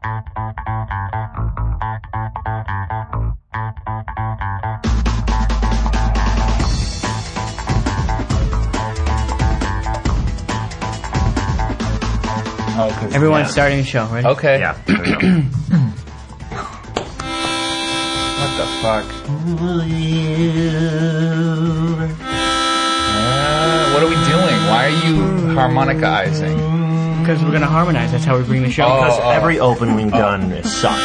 Everyone's starting the show, right? Okay. Yeah. There we go. What the fuck? What are we doing? Why are you harmonicizing? Because we're going to harmonize. That's how we bring the show. Because every open we've done sucked.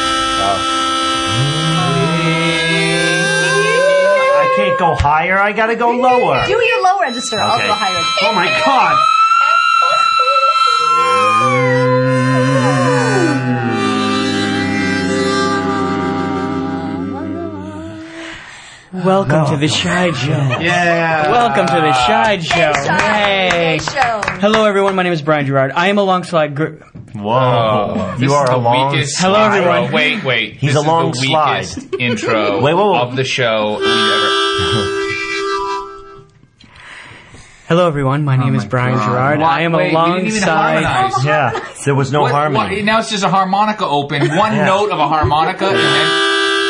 I can't go higher. I gotta go lower. Do your low register. Okay. I'll go higher. Oh my god. Welcome to the Shide Show. Yeah. Welcome to the Shide Show. Hey, show. Hello, everyone. My name is Brian Gerard. I am alongside... Whoa. This You is are the a long weakest Hello, slide. everyone. Wait. He's This a long is the slide. weakest intro Wait. of the show we've ever... Hello, everyone. My name is Brian Gerard. I am Wait, we didn't even alongside... harmonize. Yeah. There was no harmony. Now it's just a harmonica open. One note of a harmonica and then...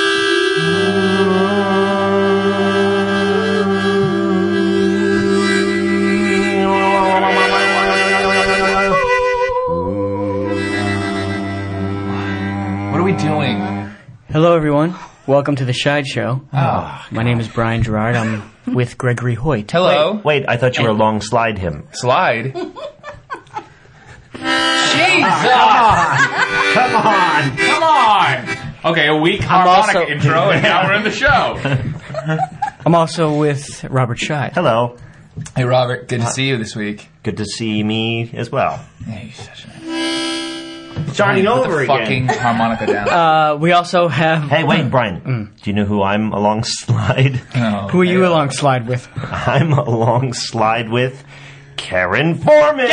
What are we doing? Hello, everyone. Welcome to the Shide Show. Oh, My name is Brian Gerard. I'm with Gregory Hoyt. hello. Wait, I thought you were long slide him. Slide. Jesus! Come on. Come on! Okay, a weak harmonica also- intro, and now we're in the show. I'm also with Robert Scheid. Hello. Hey, Robert, good to see you this week. Good to see me as well. Hey, you're such a... Starting Put over the again. fucking harmonica down. We also have... Hey, wait, Brian. Do you know who I'm along slide? Oh, Who are you yeah. alongside with? I'm along slide with Karen Foreman.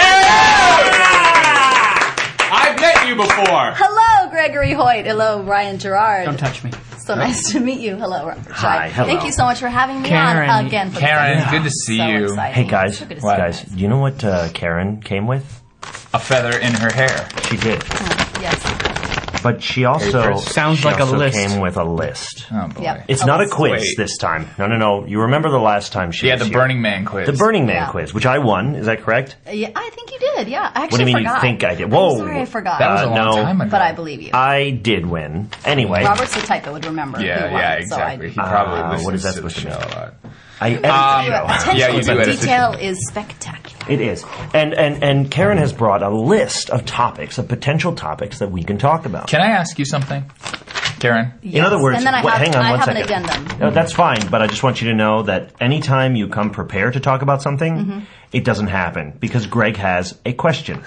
I've met you before. Hello, Gregory Hoyt. Hello, Brian Gerard. Don't touch me. So nice to meet you. Hello, Robert. Hi, hello. Thank you so much for having me Karen. on again. For Karen, the good to see so you. Exciting. Hey, guys. So good to What? see you Guys, do you know what Karen came with? A feather in her hair. She did. Yes. But she also Papers. Sounds like a list. came with a list. Oh, boy. Yep. It's A not a list. quiz Wait. this time. No. You remember the last time she Yeah, was the here? Burning Man quiz. The Burning Man Yeah. quiz, which I won. Is that correct? Yeah, I think you did. Yeah, I actually What do you mean forgot. you think I did? Whoa. I'm sorry, I forgot. That was a long no. time ago. But I believe you. I did win. Anyway. Robert's the type that would remember. who won, exactly. So He probably listens what is that to the supposed to show mean? a lot. I edit the show. Attention Yeah, you do to edit the detail is spectacular. It is. And Karen has brought a list of topics, of potential topics that we can talk about. Can I ask you something, Karen? In other words, and then I hang on one have second. an addendum. No, that's fine, but I just want you to know that anytime you come prepared to talk about something, it doesn't happen because Greg has a question.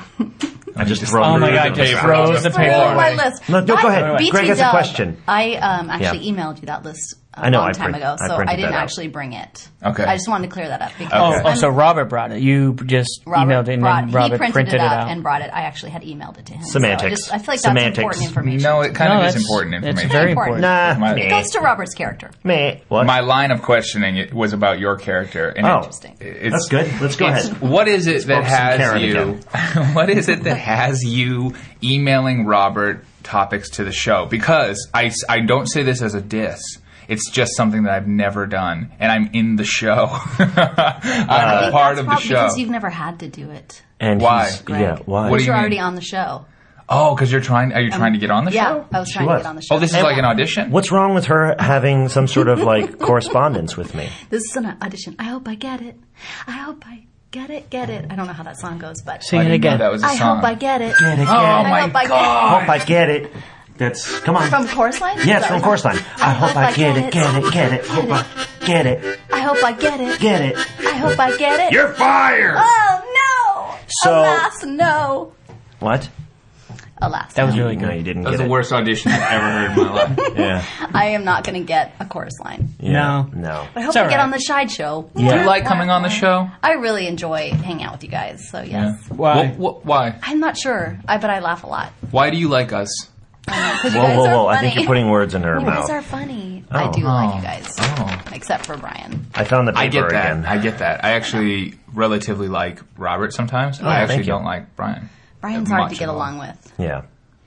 I just throw Oh my it God, in just the throws paper. the Throw paper my away. list. No, go ahead. BT Greg has a Dub, question. I actually Yeah. emailed you that list I know, long I time print- ago, I so printed I didn't that out. actually bring it. Okay. I just wanted to clear that up because Oh, so Robert brought it. You just emailed it and then Robert he printed it out. and brought it. I actually had emailed it to him. Semantics. So I feel like Semantics. that's important information. No, it kind No, of is that's- important it's information. very important. Nah, My- It meh, goes to Robert's character. meh. What? My line of questioning it was about your character. And Oh. Interesting. it's, That's good. Let's go it's- ahead. What is it that focus on has Karen you? What is it that has you emailing Robert topics to the show? Because I don't say this as a diss. It's just something that I've never done, and I'm in the show. I'm a part of the show. Because you've never had to do it. And Why? he's- Greg. Yeah, why? What do Because you you're mean? already on the show. Oh, because you're trying. Are you trying to get on the Yeah, show? I was trying was. to get on the show. Oh, this is like an audition. What's wrong with her having some sort of like correspondence with me? This is an audition. I hope I get it. I hope I get it. I don't know how that song goes, but Sing I it didn't know again. that was a I song. hope I get it. Get it, get Oh it. my hope I get it. God! Hope I get it. That's come on. From Chorus Line? Yeah, it's from Chorus Line. I hope I get it, get it, get it. Hope I get it, I hope I get it. get it. I hope I get it. You're fired. Oh no! So- Alas, no. What? Alas, That was no. really No, good. you didn't That was get the it. worst audition I've ever heard in my life. Yeah. I am not going to get a Chorus Line. Yeah. No. No. But I hope It's I all get right. on the Shide Show. Do you like coming on the show? I really enjoy hanging out with you guys. So yes, Why? Why? I'm not sure. But I laugh a lot. Why do you like us? Because you Whoa, guys whoa, are whoa! funny. I think you're putting words in her You mouth. guys are funny. Oh. I do like you guys, Oh. except for Brian. I found the paper I get that. again. I get that. I actually relatively like Robert sometimes. I actually thank you. don't like Brian. Brian's Much hard to get at all. along with. Yeah.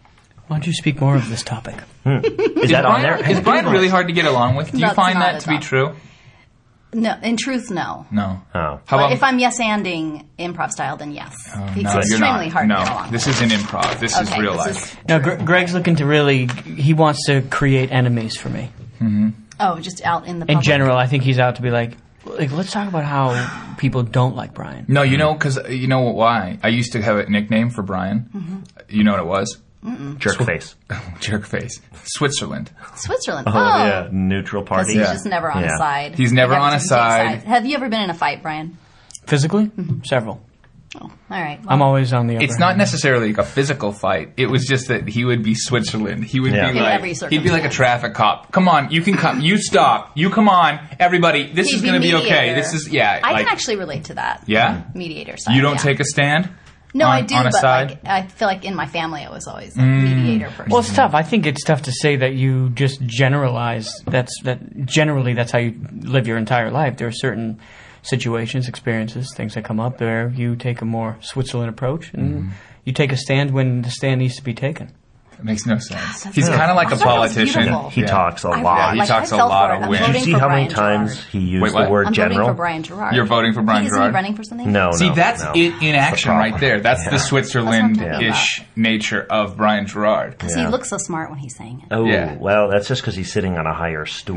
Why don't you speak more of this topic? Is that on there? Is Brian really hard to get along with? Do you That's find not that at to be all. true? No, in truth, no. No. Oh. How But about if I'm yes-anding improv style, then yes. It's no, you're extremely not. hard No, to get along this with. isn't improv. This is Okay, real this life. is- No, Greg's looking to really. He wants to create enemies for me. Oh, just out in the In public. general, I think he's out to be like, let's talk about how people don't like Brian. No, you know, because you know why? I used to have a nickname for Brian. Mm-hmm. You know what it was? Jerk face. Jerk face. Switzerland. Switzerland. Oh, yeah. Neutral Because party. he's Yeah. just never on Yeah. a side. He's never He never on a seems to take side. Have you ever been in a fight, Brian? Physically? Several. Oh, all right. Well, I'm always on the upper It's not hand. necessarily like a physical fight. It was just that he would be Switzerland. He would Yeah. be In like every he'd be like a traffic cop. Come on, you can come. You stop. You come on, everybody. This he'd is going to be okay. mediator. This is I I can actually relate to that. Yeah? Mediator side. You don't yeah. take a stand. No, on, I do, on a but side. like, I feel like in my family, I was always a mediator person. Well, it's tough. I think it's tough to say that you just generalize. Generally that's how you live your entire life. There are certain situations, experiences, things that come up where you take a more Switzerland approach, and you take a stand when the stand needs to be taken. It makes no sense. that's He's beautiful. kind of like I a thought that was politician. beautiful. He talks a I- lot. he like, talks I a fell lot for of it. I'm wins. Did you voting see for how many Brian times Gerard. he used Wait, what? the word I'm general? voting for Brian Gerard. You're voting for Brian Isn't Gerard? he running for something? No, See, no, that's no. it in action right problem. there. That's Yeah. the Switzerland-ish That's nature of Brian Gerard. Because Yeah. he looks so smart when he's saying it. Oh, Yeah. well, that's just because he's sitting on a higher stool.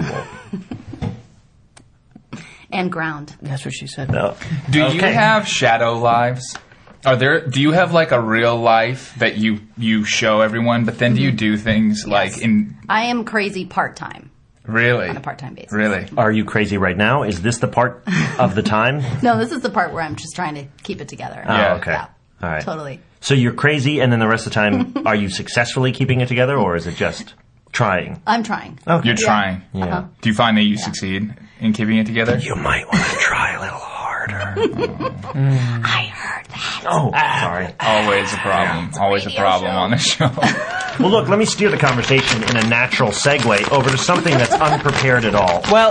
And ground. That's what she said. No. Do you Okay. have shadow lives? Do you have like a real life that you show everyone, but then do you do things like in I am crazy part-time. really On a part-time basis. Really? Are you crazy right now? Is this the part of the time? No, this is the part where I'm just trying to keep it together. Oh, Yeah. okay. Yeah. All right. Totally. So you're crazy, and then the rest of the time, are you successfully keeping it together, or is it just trying? I'm trying. Okay. You're trying. Yeah. Uh-huh. Do you find that you succeed in keeping it together? You might want to try a little harder. I heard that. Oh, sorry. Always a problem. Always a radio problem show. on the show. Well, look, let me steer the conversation in a natural segue over to something that's unprepared at all. Well,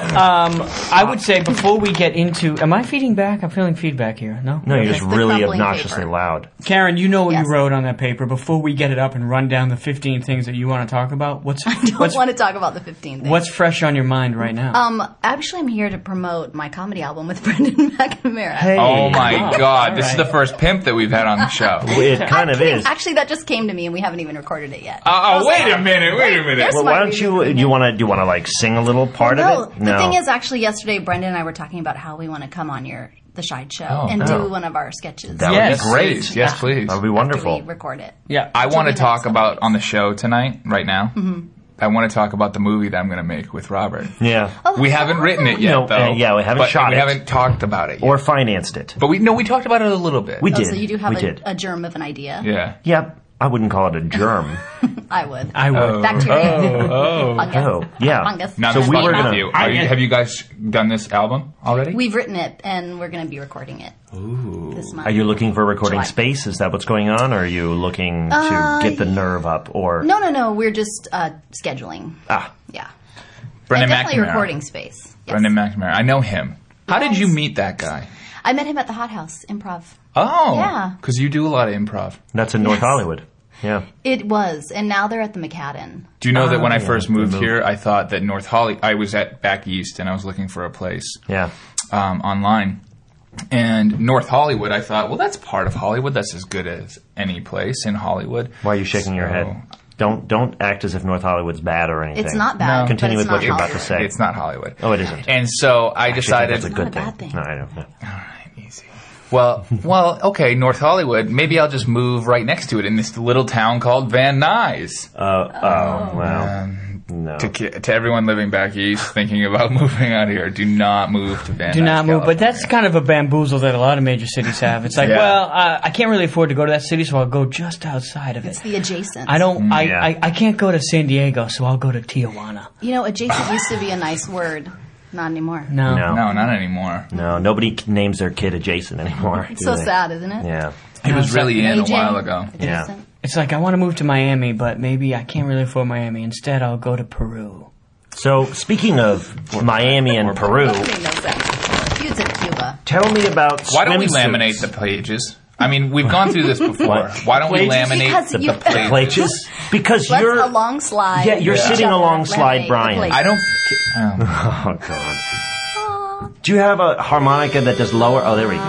I would say before we get into, am I feeding back? I'm feeling feedback here. No. No, you're just It's the really crumbling obnoxiously paper. loud. Karen, you know what Yes. you wrote on that paper. Before we get it up and run down the 15 things that you want to talk about, what's I don't want to talk about the 15 things. what's fresh on your mind right now? Actually, I'm here to promote my comedy album with Brendan McNamara. Hey. Oh my God! This is right. the first pimp that we've had on the show. It kind of is. Actually, that just came to me, and we haven't even recorded it yet. Oh, wait a minute! Wait a minute! There's Well, my why don't review you? for Do you want to? Do you want to like sing a little part No, of it? the thing is, actually, yesterday Brendan and I were talking about how we want to come on the Shide Show and Oh. do one of our sketches. that Yes. would be great. Please. Yes, please. That would be After wonderful. we record it. Yeah. I want to the talk next about one. on the show tonight, right now. I want to talk about the movie that I'm going to make with Robert. Yeah. Oh, We haven't written it yet, No, though. yeah, we haven't but shot we it. haven't talked about it yet. Or financed it. But we talked about it a little bit. We Oh, did. so you do have we did. a germ of an idea. Yeah. Yeah, I wouldn't call it a germ. I would. I would. Bacteria. Fungus. Oh, yeah. Fungus. Now So this we question were with you. Have you guys done this album already? We've written it, and we're going to be recording it this month. Are you looking for recording July. space? Is that what's going on? Or are you looking to get the nerve up? Or No. We're just scheduling. Ah, Yeah. Brendan And definitely McNamara. recording space. Yes. Brendan McNamara. I know him. How did Yes. you meet that guy? I met him at the Hot House Improv. Oh. Yeah. Because you do a lot of improv. that's in North Yes. Hollywood. Yeah. It was, and now they're at the McAdden. Do you know that when I yeah, first they moved moved. here, I thought that North Hollywood... I was at back east, and I was looking for a place Yeah. online. And North Hollywood, I thought, well, that's part of Hollywood. That's as good as any place in Hollywood. Why are you shaking your So- head? Don't act as if North Hollywood's bad or anything. It's not bad. No. Continue but with it's what not you're about to Hollywood. say. It's not Hollywood. Oh, it isn't. And so I I decided... think that's a good Not a thing. bad thing. No, I don't know. Easy. Well, okay, North Hollywood. Maybe I'll just move right next to it in this little town called Van Nuys. Well, no. To everyone living back east thinking about moving out here, do not move to Van Nuys. Do not move, but that's California. kind of a bamboozle that a lot of major cities have. It's like, Yeah. well, I can't really afford to go to that city, so I'll go just outside of It's it. the adjacent. I don't. yeah. I can't go to San Diego, so I'll go to Tijuana. You know, adjacent used to be a nice word. Not anymore. No. No. No, not anymore. No, nobody names their kid adjacent anymore. It's do so they? sad, isn't it? Yeah. He was really in a Aging, while ago. adjacent. It's like I want to move to Miami, but maybe I can't really afford Miami. Instead, I'll go to Peru. So, speaking of Miami and Peru, That made no sense. Feuds in Cuba. tell me about Why don't we swimsuits. laminate the pages? I mean, we've gone through this before. Why don't we Plages? laminate Because the you- The plages? Because Let's you're a long slide. Yeah, you're each sitting other, alongside lemonade, Brian. the place. I don't. Oh God. Do you have a harmonica that does lower? Oh, there we go.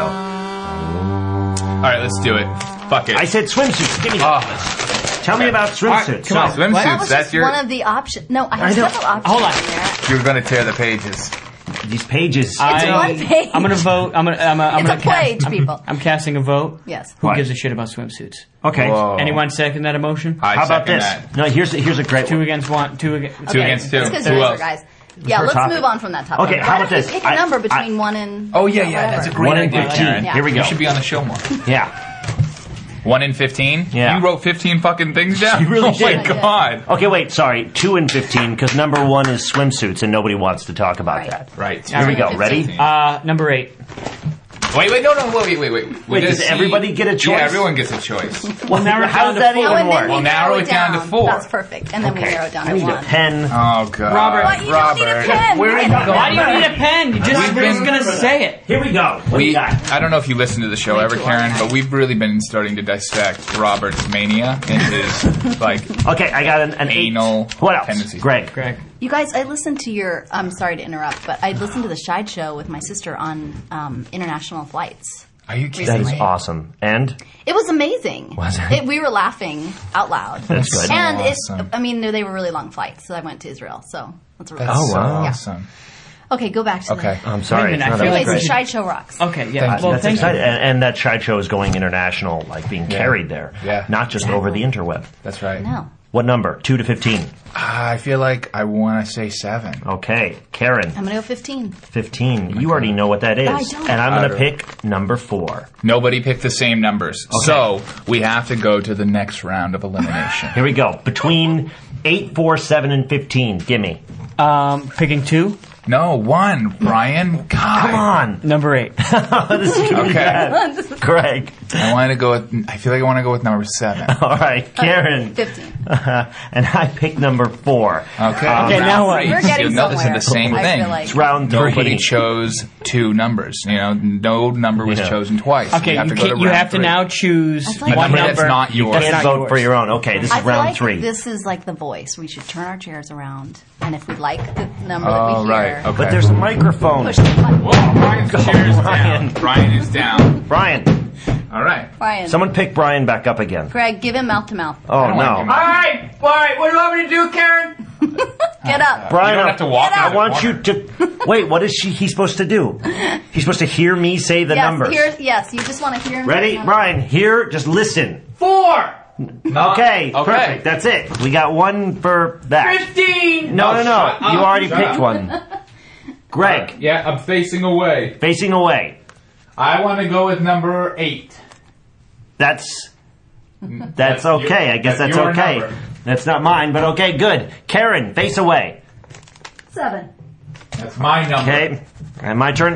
All right, let's do it. Fuck it. I said swimsuits. Give me that. Tell me about swimsuits. Come on, So, That swimsuits. was That's just your. one of the options. No, I have I know. several options. Hold on. in there. You're going to tear the pages. these pages. It's one page. I'm gonna vote. I'm It's gonna a page, people. I'm casting a vote. Yes. Who What? gives a shit about swimsuits? Okay. Whoa. Anyone second that emotion? I How about second this? that. No, here's a great Two one. against one. Two against. Two against two. It's because Who you else? guys. Yeah, First let's topic. move on from that topic. Okay, Why how don't about you this? pick a number between 1 and Oh yeah, that's a whatever. great 1 in idea, 15. Karen. Here we go. You should be on the show more. Yeah. 1 in 15. Yeah. You wrote 15 fucking things down. You really oh my did. god. Okay, wait, sorry. 2 and 15, because number 1 is swimsuits, and nobody wants to talk about Right. that. Right. Here we go. 15. Ready? Number 8. Wait, no, wait. We Wait, gotta does see- everybody get a choice? Yeah, everyone gets a choice. Well, narrow it how down does to that four. even Oh, and then work? we We'll narrow it down to 4. That's perfect. And then we narrow it down to I need a 1. pen. Oh god. Robert. What? You don't need a pen. Where Get is a it? Why do you number. need a pen? You just We've we're just been- gonna say it. Here we go. What do you got? I don't know if you listen to the show ever, too Karen, organized. but we've really been starting to dissect Robert's mania and his like Okay, I got an 8. Anal What else? tendencies. Greg. Greg. You guys, I listened to your. I'm sorry to interrupt, but I listened to the Shide Show with my sister on international flights. Are you That kidding is me? awesome. And? It was amazing. Was it? We were laughing out loud. That's good. And Awesome. I mean, they were really long flights, so I went to Israel. So that's a really That's Oh, so wow. awesome. Okay, go back to Okay. I'm sorry. Wait a minute, No, I that feel was like Anyways, the great. Shide Show rocks. Okay. Yeah. Thank you. Well, That's thank exciting. you. And that Shide Show is going international, like being carried there. Yeah. Not just over the interweb. That's right. No. What number? 2 to 15. I feel like I want to say 7. Okay. Karen, I'm going to go 15. 15. You already know what that is. I don't. And I'm going to I don't. pick number 4. Nobody picked the same numbers. So we have to go to the next round of elimination. Here we go. Between 8, 4, 7, and 15. Gimme. Picking 2. No, 1, Brian. God. Come on. Number 8. This is gonna be Okay. bad. Greg. I want to go with. I feel like I want to go with number 7. All right. Karen. 15. And I picked number 4. Okay. Okay, round now what? 3. We're getting You'll notice somewhere. the same I thing. feel like. It's round 3. Nobody chose 2 numbers. You know, no number was Yeah. chosen twice. Okay. You have to, You, go to, can't, you round have to 3. now choose That's like a one number number that's not yours. That's Can't not vote yours. for your own. Okay, this I is feel round like 3. this is like The Voice. We should turn our chairs around, and if we like the number Oh, that we right. hear, Okay. But there's a microphone. push the button. Brian's chair's Brian. down. Brian is down. Brian, All right. Brian. someone pick Brian back up again. Greg, give him mouth to mouth. Oh, don't wanna no. do mouth. All right. What do you want me to do, Karen? Get up. Brian, You don't have to walk Get out I of want the you to... Wait, what is he supposed to do? He's supposed to hear me say the Yes, numbers. yes, you just want to hear him. Ready? say the number. Brian, here, just listen. 4. Okay, perfect. That's it. We got 1 for that. 15. No. shut You up. already Shut picked up. one. Greg, Yeah, I'm facing away. facing away. I want to go with number 8. That's That's okay. your- I guess that's that's your okay. number. That's not mine, but okay, good. Karen, face away. 7. That's my number. Okay, and my turn.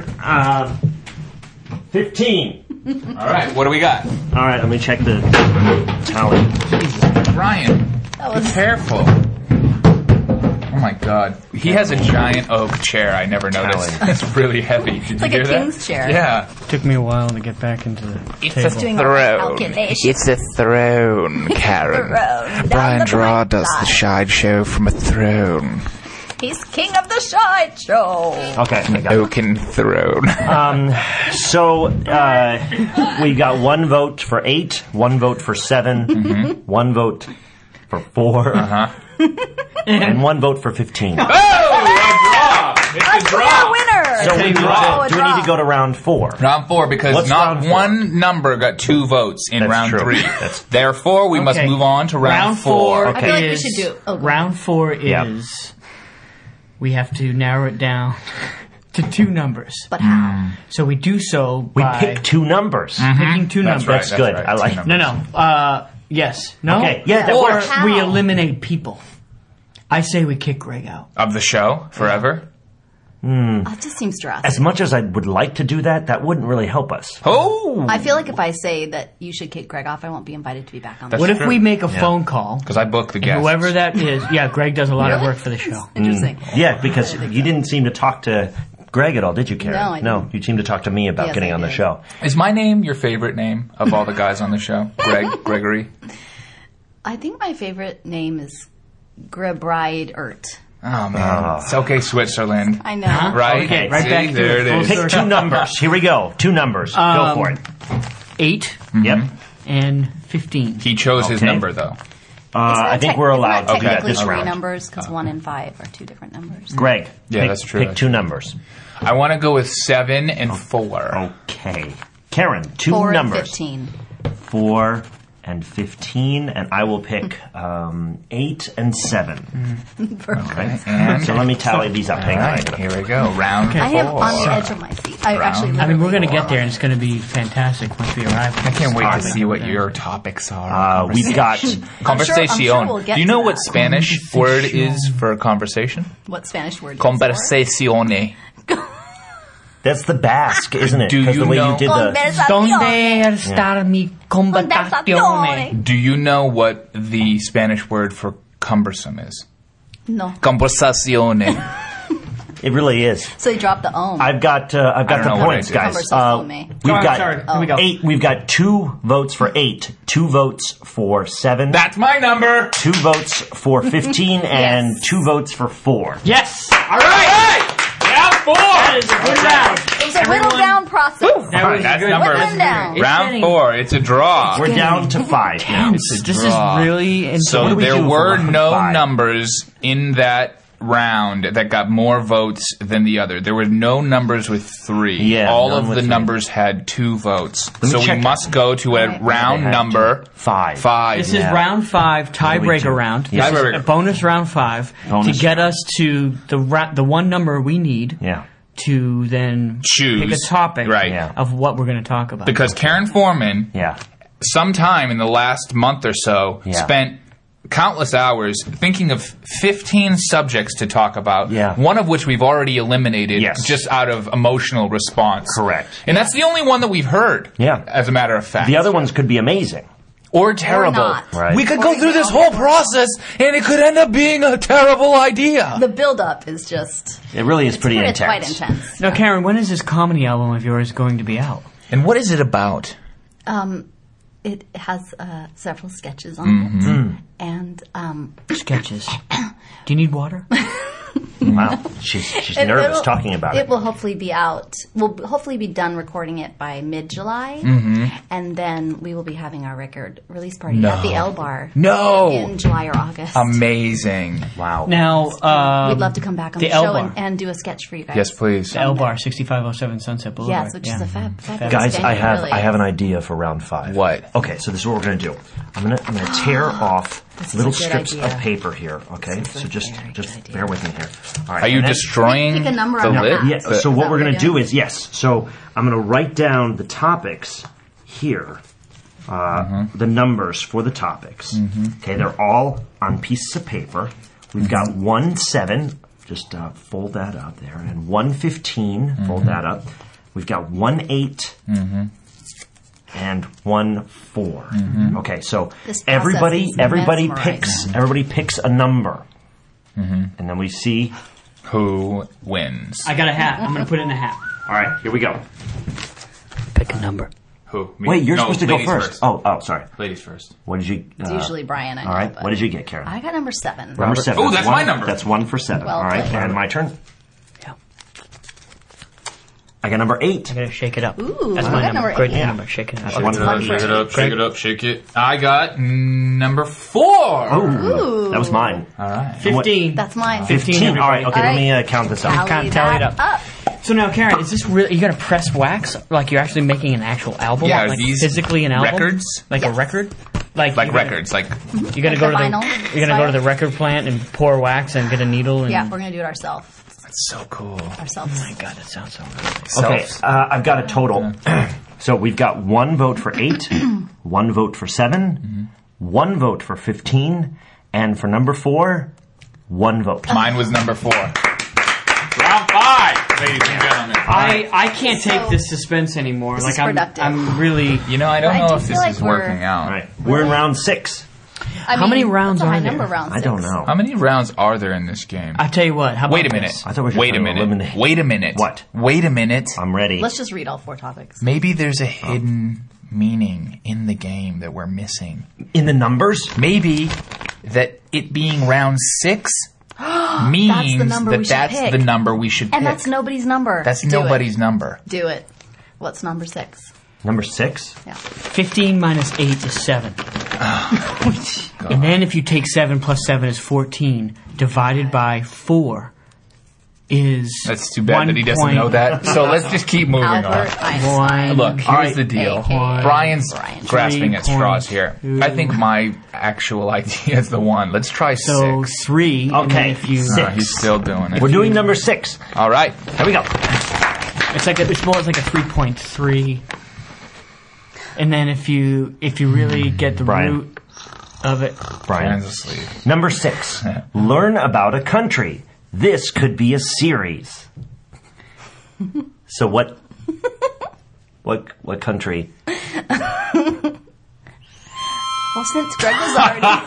15. All right. What do we got? All right, let me check the tally. Brian, That be was careful. Oh my God. He has a giant oak chair. I never noticed. Talon. It's really heavy. Did you like hear a that? king's chair. Yeah. Took me a while to get back into the table. doing all the calculations. It's a throne, Karen. Throne. Brian Down the Draw bright does the side. Shide Show from a throne. He's king of the Shide Show. Okay, I got it. Oaken throne. So we got 1 vote for 8, 1 vote for 7, 1 vote for 4, and 1 vote for 15. Oh, a draw. It's a Clear draw. winner. So we draw. do we need to go to round 4? Round 4 because What's not round 4? one number got 2 votes in That's round true. 3. That's- Therefore, we must Okay. move on to round 4. I feel like we is- should do- oh, go round 4 is Yeah. we have to narrow it down to 2 numbers. But how? So we do so We by pick 2 numbers. picking 2 That's numbers. right. That's good. I like- Two No, numbers. no. Yes. No. Okay, yeah, that or works. we How? eliminate people. I say we kick Greg out. Of the show forever. That just seems drastic. As much as I would like to do that, that wouldn't really help us. Oh. I feel like if I say that you should kick Greg off, I won't be invited to be back on the That's What show. if true. we make a phone call? Because I booked the guests. Whoever that is, yeah, Greg does a lot of Really? work for the show. Interesting. Yeah, because you didn't seem to talk to Greg at all, did you, Karen? No, I didn't. you seemed to talk to me about Yes, getting I on the did. show. Is my name your favorite name of all the guys on the show? Gregory? I think my favorite name is Grebraidert. Oh, man. It's okay, Switzerland. I know. Right? Okay, right See, back to there it. it is. Pick 2 numbers. Here we go. 2 numbers. Go for it. 8 Yep. and 15. He chose his Okay. number, though. I think we're allowed to do that technically this 3 round. numbers because 1 and 5 are 2 different numbers. Greg. Yeah, pick, that's true. Pick 2 numbers. I want to go with 7 and 4. Okay. Karen, 2 4 and numbers. 15. 4 and 15, and I will pick 8 and 7. Okay. And So let me tally these up. Hang all on. right, here we go. Round I am 4. on the edge of my seat. I actually. I mean, we're going to literally- get there, and it's going to be fantastic once we arrive. I can't wait to see what your topics are. We've got Conversación. we'll get Do you know to what that. Spanish word is for conversation? What Spanish word? Conversazione. that's the Basque, isn't it? Do 'Cause you the way know- you did the ¿Dónde está mi conversazione? Do you know what the Spanish word for cumbersome is? No. Conversazione. It really is. So you dropped the ohm. I've got the don't know what points, I did. guys. Conversazione. We've Oh, got sorry. Here we go. 8. We've got 2 votes for 8, 2 votes for 7, That's my number. 2 votes for 15, and Yes. 2 votes for 4. Yes! All right. Yeah, 4. That is a good round. It was a whittle down process. That was That's good. number Whittle them down. It's round getting 4. It's a draw. We're down to 5 now. This is draw. really So What do we there do for were round no 5? numbers in that round that got more votes than the other. There were no numbers with 3. Yeah, all none of with the 3. numbers had 2 votes. me So we check. must go to a Right. round They had number 5. 5. This Yeah. is round 5, do we tiebreaker do? round. Yes. This is Tiebreaker. a bonus round 5 Bonus to get round. us to the one number we need Yeah. to then Choose. pick a topic Right. Yeah. of what we're going to talk about. Because Karen Foreman, Yeah. sometime in the last month or so, Yeah. spent countless hours thinking of 15 subjects to talk about, Yeah. one of which we've already eliminated Yes. just out of emotional response. Correct. And that's the only one that we've heard, Yeah. as a matter of fact. The other ones could be amazing. Or terrible. not. Right. We could Or go we through could this all whole get process, and it could end up being a terrible idea. The build-up is just It really is pretty it's quite intense. intense. Now, Karen, when is this comedy album of yours going to be out? And what is it about? It has several sketches on it, and Sketches. Do you need water? Wow. She's nervous talking about it. It will hopefully be out. We'll hopefully be done recording it by mid-July, and then we will be having our record release party at the L Bar No. in July or August. Amazing. Wow. Now, We'd love to come back on the the, L show Bar. and do a sketch for you guys. Yes, please. the L Bar, 6507 Sunset Boulevard. Yes, which is a fabulous Guys, venue, really. I have an idea for round 5. What? Okay, so this is what we're going to do. I'm gonna tear off This is little a good strips idea. of paper here. Okay, This is so a just very just good idea. bear with me here. All right. Are you and then- destroying Pick a number the on your lid? hat. Yeah. So what that we're what going to you're do doing? is yes. So I'm going to write down the topics here. The numbers for the topics. Okay, they're all on pieces of paper. We've got 1-7. Just fold that up there, and 1-15. Fold that up. We've got 1-8. And 1-4. Okay, so This process everybody is everybody picks a number, and then we see. Who wins? I got a hat. I'm going to put it in a hat. All right, here we go. Pick a number. Who? Me? Wait, you're No, supposed to go ladies first. Oh, sorry. Ladies first. What did you? It's usually Brian. I know, all right. but What did you get, Karen? I got number 7. Number 7. Oh, that's one, my number. That's 1 for 7. Well all right, played. and my turn. Yeah. I got number 8. I got to shake it up. Ooh, That's I my got number. number Great 8. number. Shake it up. One for one Shake for it up, eight. shake it up, shake it. I got number 4. Oh, that was mine. All right. 15. That's mine. 15. All right. Okay, All let me right. count this up. Count- tally it up. up. So now, Karen, is this really? You got to press wax? Like you're actually making an actual album? Yeah, are like these physically an album? records? Like a Yes. record? Like Like you gotta- records, like You got to Like go the to vinyl the. You're gonna go to style? the record plant and pour wax and get a needle. And, Yeah, we're going to do it ourselves. that's so cool. Ourselves. Oh my god, that sounds so good. Okay, I've got a total. So we've got 1 vote for 8, 1 vote for 7, 1 vote for 15, and for number 4, 1 vote. Mine was number 4. Round 5, ladies and gentlemen. I can't take this suspense anymore. This like is I'm productive. I'm really. You know, I don't I know do if feel this like is we're- working out. All right, we're in round 6. How many rounds that's a high are there? number, round I don't 6. know. How many rounds are there in this game? I tell you what. How about Wait a minute. this? I thought we were Wait a trying to minute. eliminate- Wait a minute. What? Wait a minute. I'm ready. Let's just read all 4 topics. Maybe there's a hidden meaning in the game that we're missing? In the numbers? Maybe that it being round 6 means That's the number we should that's pick. the number we should And pick. that's nobody's number. That's Do nobody's it. number. Do it. What's number 6? Number 6? Yeah. 15 minus 8 is 7. And then if you take 7 plus 7 is 14, divided by 4 is That's too bad that he doesn't know that. So let's just keep moving Albert on. Einstein. Look, here's the deal. AKA Brian's Brian. grasping at straws 3.2. here. I think my actual idea is the one. Let's try So 6. 3. And then Okay, if you, 6. He's still doing it. We're doing number 6. All right. Here we go. it's more like a 3.3. And then if you really get the Brian. root of it, Brian. Brian's asleep. Number 6. Learn about a country. This could be a series. So what country? Well, since Greg was already...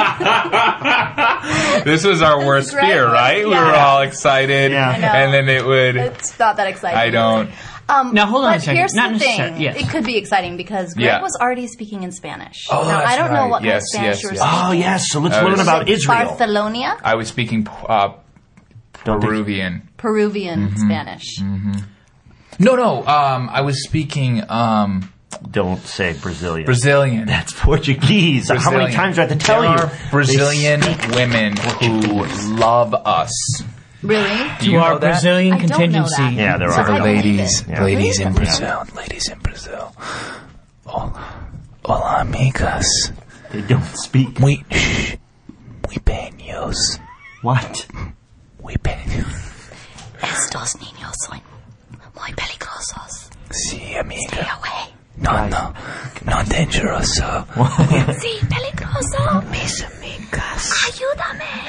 This was our worst Greg fear, was- right? We yeah. were all excited. Yeah. I know. And then it would... It's not that exciting. I don't... Now, hold on but a second. Here's Not the thing. necessarily- yes. It could be exciting because Greg Yeah. was already speaking in Spanish. Oh, now, that's I don't know right. what Yes, kind of Spanish yes, you were yes. speaking. Oh, yes. So let's That learn was- about Israel. Barcelona? I was speaking Don't think- Peruvian. Peruvian Spanish. No. I was speaking Don't say Brazilian. Brazilian. That's Portuguese. How many Brazilian. times do I have to tell There you? are Brazilian women who love us. Really? Do you to our know that? Brazilian I don't know contingency. that. Yeah, there So are. I believe it. Yeah. ladies in Yeah. Brazil, ladies in Brazil. Hola, amigas. They don't speak. Muy pequeños. What? Muy pequeños. Estos niños son muy peligrosos. Sí, amiga. Away. No dangeroso. Sí, peligroso. Mis amigas. Ayúdame.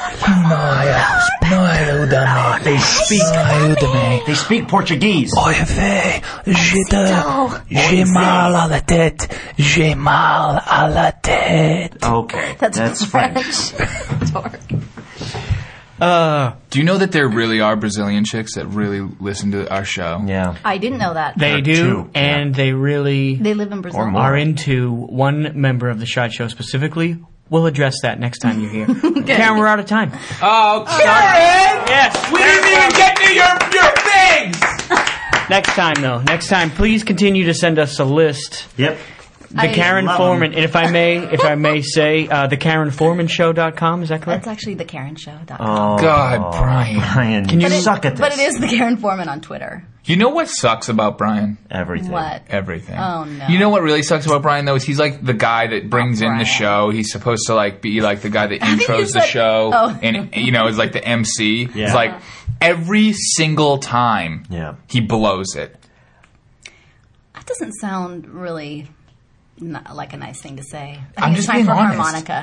No ayúdame. They speak. Ayúdame. They speak Portuguese. Oi, véi, j'ai mal à la tête. J'ai mal à la tête. Okay, That's French. Dork. Do you know that there really are Brazilian chicks that really listen to our show? Yeah. I didn't know that. They Or do, two, and they really They live in Brazil. Or more. are into one member of the Shot Show specifically. We'll address that next time you're here. Karen, we're out of time. Oh, Karen! Yes. We didn't even get to your things! Next time, though. Next time, please continue to send us a list. Yep. The I Karen love Foreman, and if I may say, the KarenForemanShow.com, is that correct? That's actually thekarenshow.com. Oh, God, Brian. Brian, Can you you- suck at this. But it is the Karen Foreman on Twitter. You know what sucks about Brian? Everything. What? Everything. Oh, no. You know what really sucks about Brian though is he's like the guy that brings in the Brian. show. He's supposed to like be like the guy that think intros he's the like- show, oh. and is like the MC. Yeah. It's like every single time Yeah. he blows it. That doesn't sound really like a nice thing to say. I I'm think it's just time being for honest. harmonica.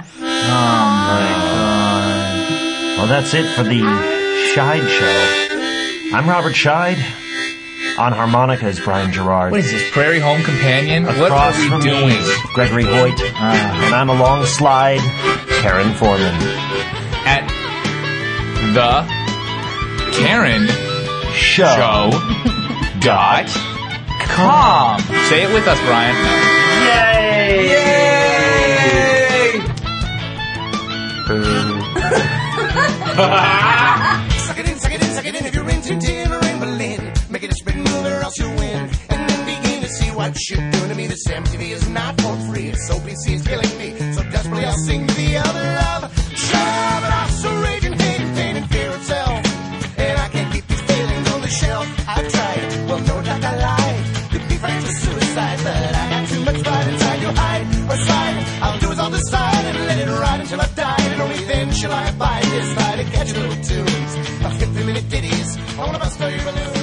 Well, that's it for the Scheid Show. I'm Robert Scheid. On harmonica is Brian Gerard. What is this, Prairie Home Companion? What are Across we from doing? me, Gregory Hoyt. And I'm along slide, Karen Foreman. At the Karen Show.com. Say it with us, Brian. Yay! Yay! Suck it in, if you're into dinner in Berlin. Make it a spin move or else you win. And then begin to see what you're doing to me. This MTV is not for free. It's OPC is killing me. So desperately I'll sing the other love. Sure, but I'm so raging, hating, pain, and fear of self. And I can't keep these feelings on the shelf. I've tried, well, no doubt I lied. Could be friends with suicide, but I got too much pride inside. You'll hide or slide. I'll do is I'll decide and let it ride until I've died. And only then shall I abide this fight to catch little tunes. About 50-minute ditties. I wanna bust all your balloons.